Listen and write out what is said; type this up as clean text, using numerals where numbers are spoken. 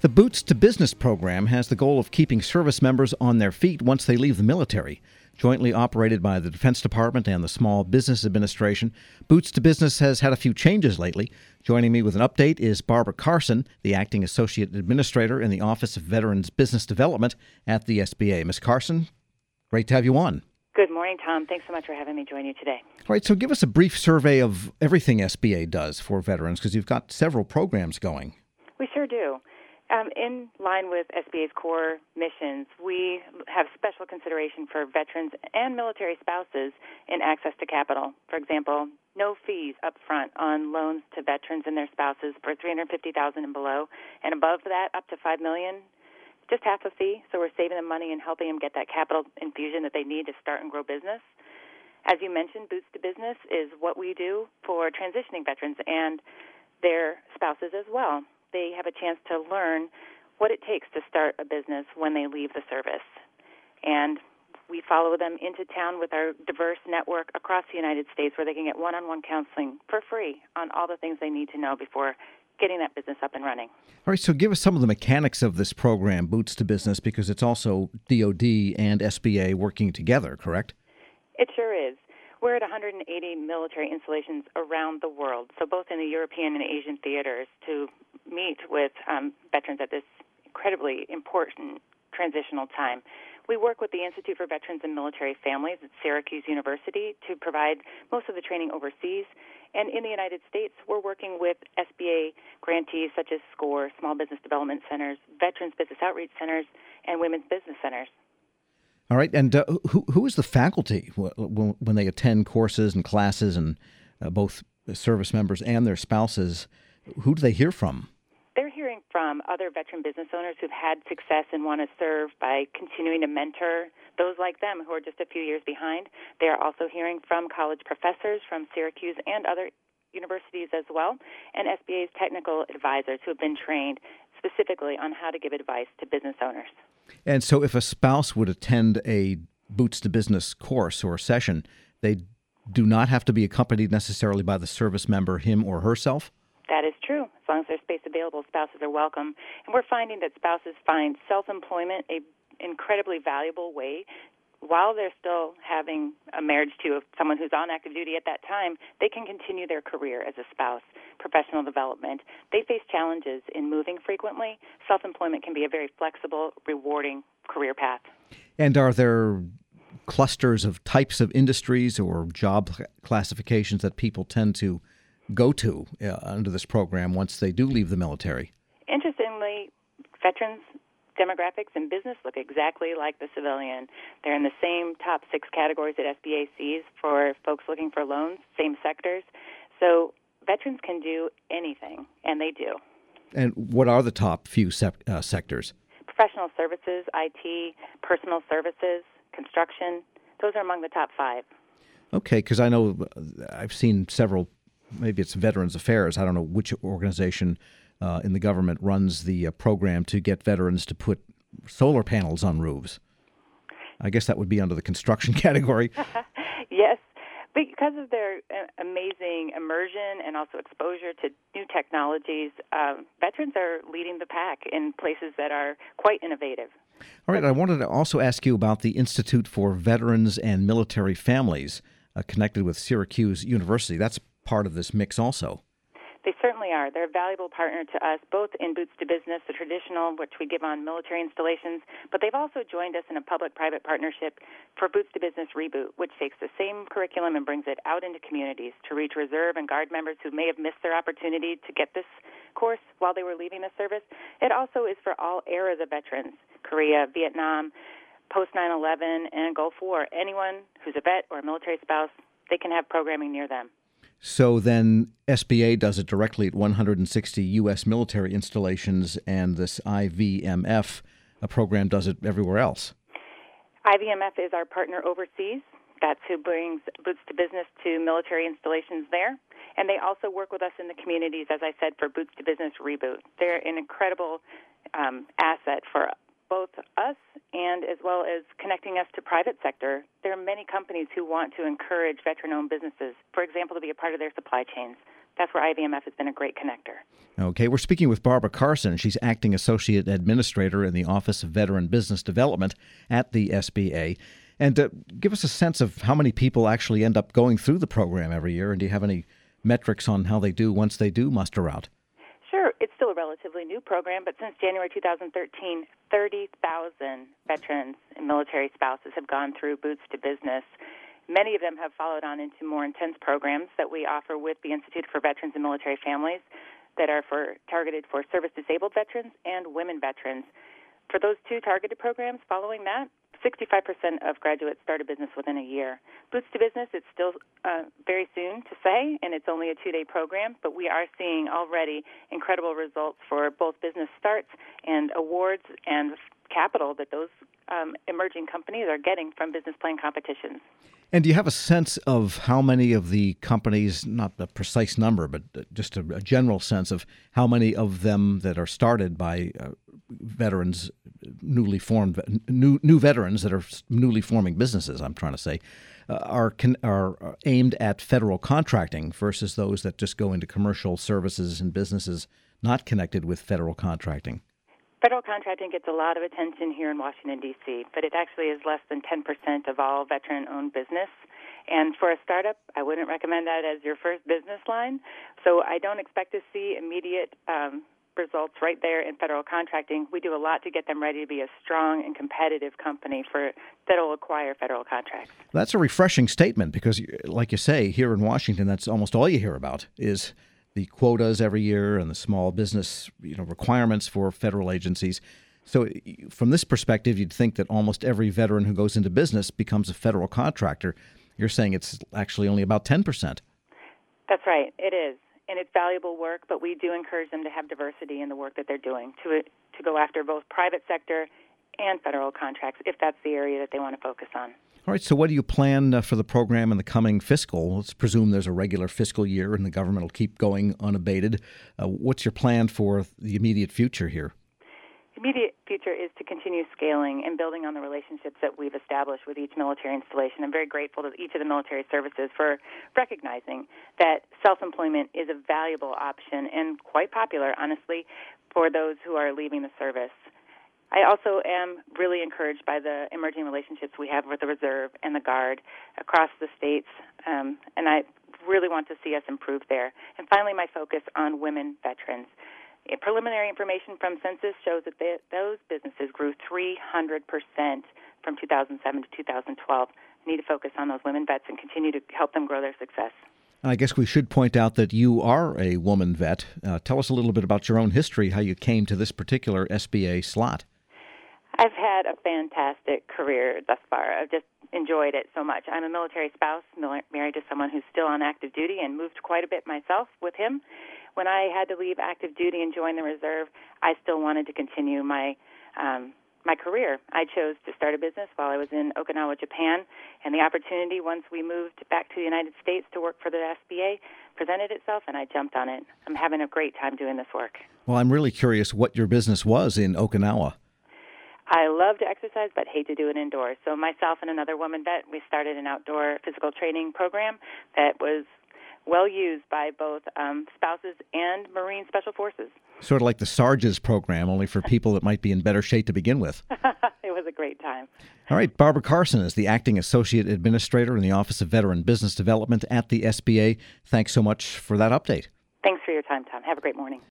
The Boots to Business program has the goal of keeping service members on their feet once they leave the military. Jointly operated by the Defense Department and the Small Business Administration, Boots to Business has had a few changes lately. Joining me with an update is Barbara Carson, the Acting Associate Administrator in the Office of Veterans Business Development at the SBA. Ms. Carson, great to have you on. Good morning, Tom. Thanks so much for having me join you today. All right, so give us a brief survey of everything SBA does for veterans, because you've got several programs going. We sure do. In line with SBA's core missions, we have special consideration for veterans and military spouses in access to capital. For example, no fees up front on loans to veterans and their spouses for $350,000 and below, and above that, up to $5 million, just half a fee. So we're saving them money and helping them get that capital infusion that they need to start and grow business. As you mentioned, Boots to Business is what we do for transitioning veterans and their spouses as well. They have a chance to learn what it takes to start a business when they leave the service. And we follow them into town with our diverse network across the United States where they can get one-on-one counseling for free on all the things they need to know before getting that business up and running. All right, so give us some of the mechanics of this program, Boots to Business, because it's also DOD and SBA working together, correct? It sure is. We're at 180 military installations around the world, so both in the European and Asian theaters, to meet with veterans at this incredibly important transitional time. We work with the Institute for Veterans and Military Families at Syracuse University to provide most of the training overseas. And in the United States, we're working with SBA grantees such as SCORE, Small Business Development Centers, Veterans Business Outreach Centers, and Women's Business Centers. All right, and who is the faculty when they attend courses and classes, and both service members and their spouses? Who do they hear from? They're hearing from other veteran business owners who've had success and want to serve by continuing to mentor those like them who are just a few years behind. They are also hearing from college professors from Syracuse and other universities as well, and SBA's technical advisors who have been trained specifically on how to give advice to business owners. And so if a spouse would attend a Boots to Business course or session, they do not have to be accompanied necessarily by the service member, him or herself? That is true. As long as there's space available, spouses are welcome. And we're finding that spouses find self-employment an incredibly valuable way. While they're still having a marriage to someone who's on active duty at that time, they can continue their career as a spouse, professional development. They face challenges in moving frequently. Self-employment can be a very flexible, rewarding career path. And are there clusters of types of industries or job classifications that people tend to go to under this program once they do leave the military? Interestingly, veterans demographics and business look exactly like the civilian. They're in the same top 6 categories that SBA sees for folks looking for loans, same sectors. So veterans can do anything, and they do. And what are the top few sectors? Professional services, IT, personal services, construction. Those are among the top 5. Okay, because I know I've seen several, maybe it's Veterans Affairs, I don't know which organization in the government runs the program to get veterans to put solar panels on roofs. I guess that would be under the construction category. Yes, because of their amazing immersion and also exposure to new technologies, veterans are leading the pack in places that are quite innovative. All right, I wanted to also ask you about the Institute for Veterans and Military Families connected with Syracuse University. That's part of this mix also. They certainly are. They're a valuable partner to us, both in Boots to Business, the traditional, which we give on military installations, but they've also joined us in a public-private partnership for Boots to Business Reboot, which takes the same curriculum and brings it out into communities to reach reserve and guard members who may have missed their opportunity to get this course while they were leaving the service. It also is for all eras of veterans, Korea, Vietnam, post 9/11, and Gulf War. Anyone who's a vet or a military spouse, they can have programming near them. So then SBA does it directly at 160 U.S. military installations, and this IVMF program does it everywhere else. IVMF is our partner overseas. That's who brings Boots to Business to military installations there. And they also work with us in the communities, as I said, for Boots to Business Reboot. They're an incredible asset for both us and as well as connecting us to private sector. There are many companies who want to encourage veteran-owned businesses, for example, to be a part of their supply chains. that's where IVMF has been a great connector. Okay, we're speaking with Barbara Carson. She's Acting Associate Administrator in the Office of Veteran Business Development at the SBA. And give us a sense of how many people actually end up going through the program every year, and do you have any metrics on how they do once they do muster out? Sure. It's still a relatively new program, but since January 2013, 30,000 veterans and military spouses have gone through Boots to Business. Many of them have followed on into more intense programs that we offer with the Institute for Veterans and Military Families that are targeted for service-disabled veterans and women veterans. For those two targeted programs, following that, 65% of graduates start a business within a year. Boots to Business, it's still very soon to say, and it's only a 2-day program, but we are seeing already incredible results for both business starts and awards and capital that those emerging companies are getting from business plan competitions. And do you have a sense of how many of the companies, not the precise number, but just a general sense of how many of them that are started by veterans, newly formed, new veterans that are newly forming businesses, I'm trying to say, are aimed at federal contracting versus those that just go into commercial services and businesses not connected with federal contracting? Federal contracting gets a lot of attention here in Washington, D.C., but it actually is less than 10% of all veteran-owned business. And for a startup, I wouldn't recommend that as your first business line. So I don't expect to see immediate results right there in federal contracting. We do a lot to get them ready to be a strong and competitive company that will acquire federal contracts. That's a refreshing statement because, like you say, here in Washington, that's almost all you hear about is the quotas every year and the small business requirements for federal agencies. So from this perspective, you'd think that almost every veteran who goes into business becomes a federal contractor. You're saying it's actually only about 10%. That's right. It is. And it's valuable work, but we do encourage them to have diversity in the work that they're doing, to go after both private sector and federal contracts if that's the area that they want to focus on. All right, so what do you plan for the program in the coming fiscal? Let's presume there's a regular fiscal year and the government will keep going unabated. What's your plan for the immediate future here? The immediate future is to continue scaling and building on the relationships that we've established with each military installation. I'm very grateful to each of the military services for recognizing that self-employment is a valuable option and quite popular, honestly, for those who are leaving the service. I also am really encouraged by the emerging relationships we have with the Reserve and the Guard across the states, and I really want to see us improve there. And finally, my focus on women veterans. Preliminary information from Census shows that those businesses grew 300% from 2007 to 2012. We need to focus on those women vets and continue to help them grow their success. I guess we should point out that you are a woman vet. Tell us a little bit about your own history, how you came to this particular SBA slot. I've had a fantastic career thus far. I've just enjoyed it so much. I'm a military spouse, married to someone who's still on active duty, and moved quite a bit myself with him. When I had to leave active duty and join the Reserve, I still wanted to continue my career. I chose to start a business while I was in Okinawa, Japan, and the opportunity once we moved back to the United States to work for the SBA presented itself, and I jumped on it. I'm having a great time doing this work. Well, I'm really curious what your business was in Okinawa. I love to exercise, but hate to do it indoors. So myself and another woman vet, we started an outdoor physical training program that was well used by both spouses and Marine Special Forces. Sort of like the Sarge's program, only for people that might be in better shape to begin with. It was a great time. All right, Barbara Carson is the Acting Associate Administrator in the Office of Veteran Business Development at the SBA. Thanks so much for that update. Thanks for your time, Tom. Have a great morning.